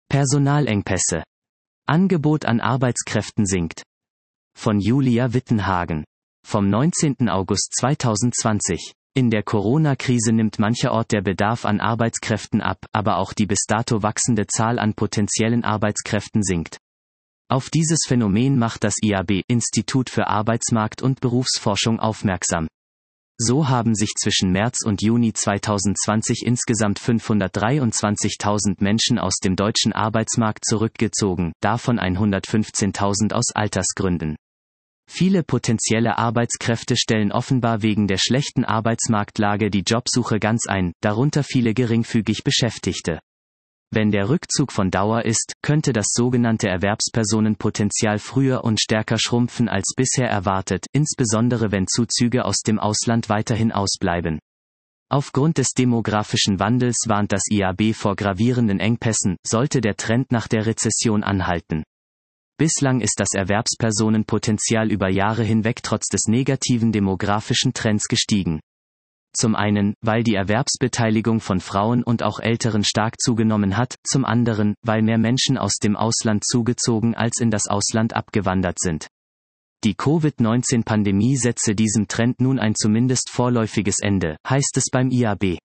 Personalengpässe. Angebot an Arbeitskräften sinkt. Von Julia Wittenhagen. Vom 19. August 2020. In der Corona-Krise nimmt mancherorts der Bedarf an Arbeitskräften ab, aber auch die bis dato wachsende Zahl an potenziellen Arbeitskräften sinkt. Auf dieses Phänomen macht das IAB, Institut für Arbeitsmarkt und Berufsforschung, aufmerksam. So haben sich zwischen März und Juni 2020 insgesamt 523.000 Menschen aus dem deutschen Arbeitsmarkt zurückgezogen, davon 115.000 aus Altersgründen. Viele potenzielle Arbeitskräfte stellen offenbar wegen der schlechten Arbeitsmarktlage die Jobsuche ganz ein, darunter viele geringfügig Beschäftigte. Wenn der Rückzug von Dauer ist, könnte das sogenannte Erwerbspersonenpotenzial früher und stärker schrumpfen als bisher erwartet, insbesondere wenn Zuzüge aus dem Ausland weiterhin ausbleiben. Aufgrund des demografischen Wandels warnt das IAB vor gravierenden Engpässen, sollte der Trend nach der Rezession anhalten. Bislang ist das Erwerbspersonenpotenzial über Jahre hinweg trotz des negativen demografischen Trends gestiegen. Zum einen, weil die Erwerbsbeteiligung von Frauen und auch Älteren stark zugenommen hat, zum anderen, weil mehr Menschen aus dem Ausland zugezogen als in das Ausland abgewandert sind. Die Covid-19-Pandemie setze diesem Trend nun ein zumindest vorläufiges Ende, heißt es beim IAB.